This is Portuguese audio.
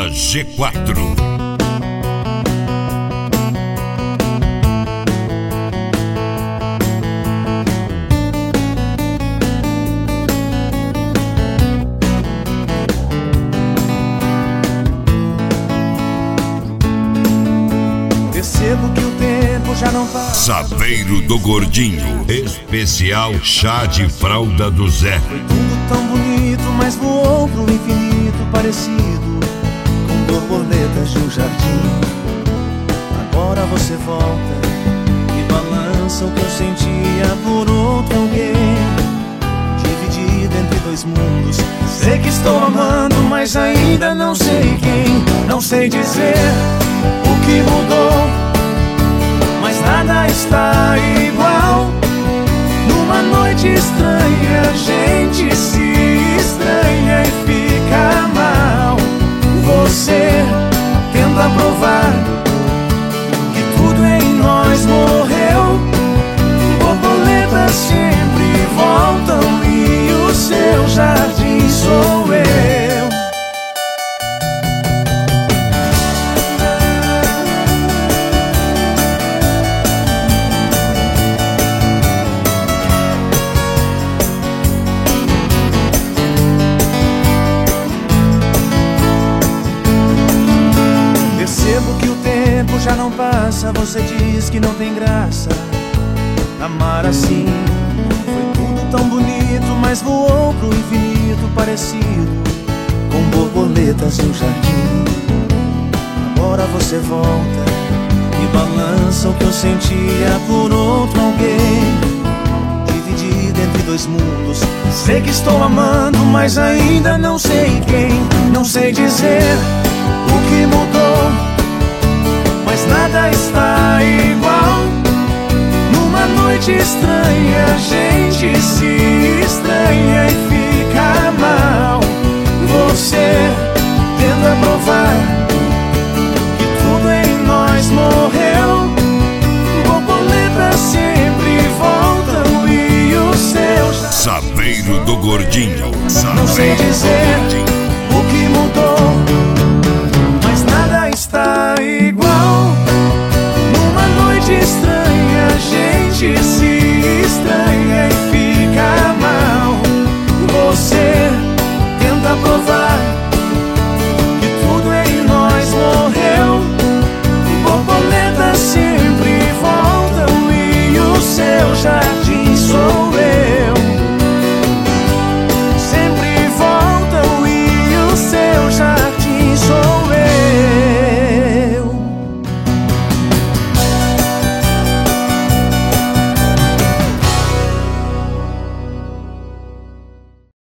G4. Percebo que o tempo já não passa. Saveiro do Gordinho, especial chá de fralda do Zé. Foi tudo tão bonito, mas voou pro infinito, parecido com borboletas de um jardim. Agora você volta e balança o que eu sentia por outro alguém. Dividido entre dois mundos, sei que estou amando, mas ainda não sei quem. Não sei dizer o que mudou, mas nada está igual. Numa noite estranha, a gente se estranha e fica mal. Você tenta provar que tudo em nós morreu. Borboletas sempre voltam e o seu jardim sou eu. Que o tempo já não passa, você diz que não tem graça amar assim. Foi tudo tão bonito, mas voou pro infinito, parecido com borboletas em um jardim. Agora você volta e balança o que eu sentia por outro alguém. Dividido entre dois mundos, sei que estou amando, mas ainda não sei quem. Não sei dizer o que mudou, mas nada está igual. Numa noite estranha, a gente se estranha e fica mal. Você tenta provar que tudo em nós morreu. Borboletas sempre voltam e o seu Saveiro do Gordinho. não sei dizer